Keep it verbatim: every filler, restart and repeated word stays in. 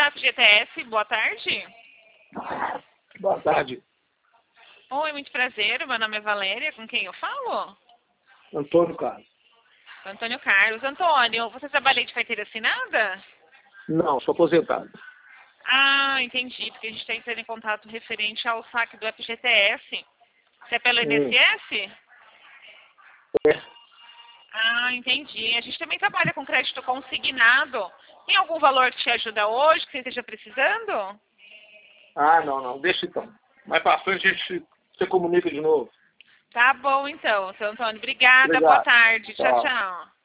F G T S, boa tarde. Boa tarde. Oi, muito prazer, meu nome é Valéria, com quem eu falo? Antônio Carlos. Antônio Carlos. Antônio, você trabalha de carteira assinada? Não, sou aposentado. Ah, entendi, porque a gente está entrando em contato referente ao saque do F G T S. Você é pelo Hum. I N S S? É. Ah, entendi. A gente também trabalha com crédito consignado. Tem algum valor que te ajuda hoje, que você esteja precisando? Ah, não, não. Deixa então. Mais pra frente a gente se comunica de novo. Tá bom, então. Seu Antônio, obrigada. Obrigado. Boa tarde. Tchau, Tchau. tchau.